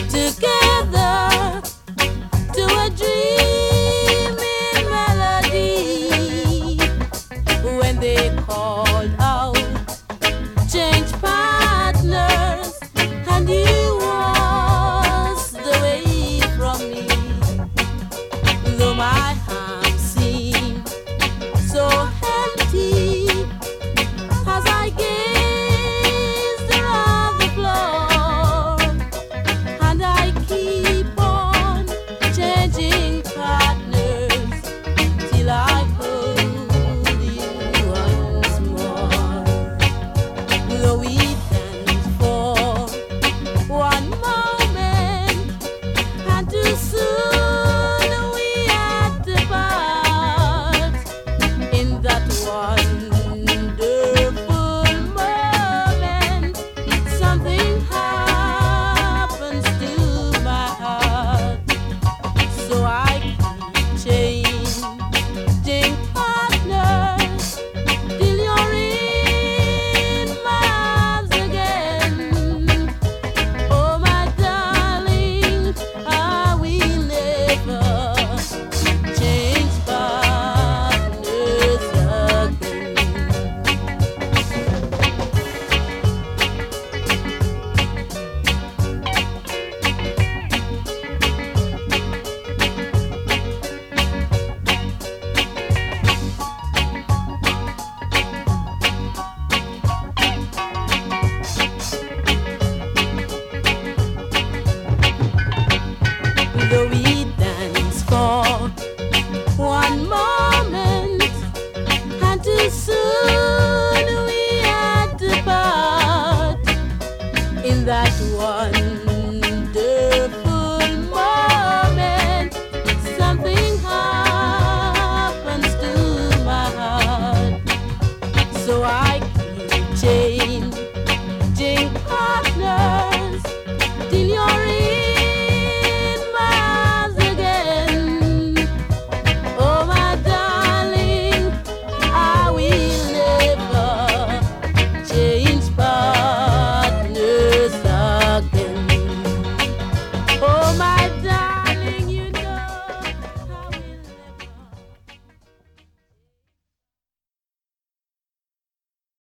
together to a dreaming melody when they called out, change partners, and you was the way from me. Though my arms seem so empty as I gazed around the floor, and I keep on changing partners till I hold you once more. Though we dance for one moment, and too soon we had to part in that wonderful moment. Something happens to my heart, so I keep changing partners till you're in my arms again. Oh, my darling, I will never change partners again. Though we dance for one moment, and too soon we had to part in that one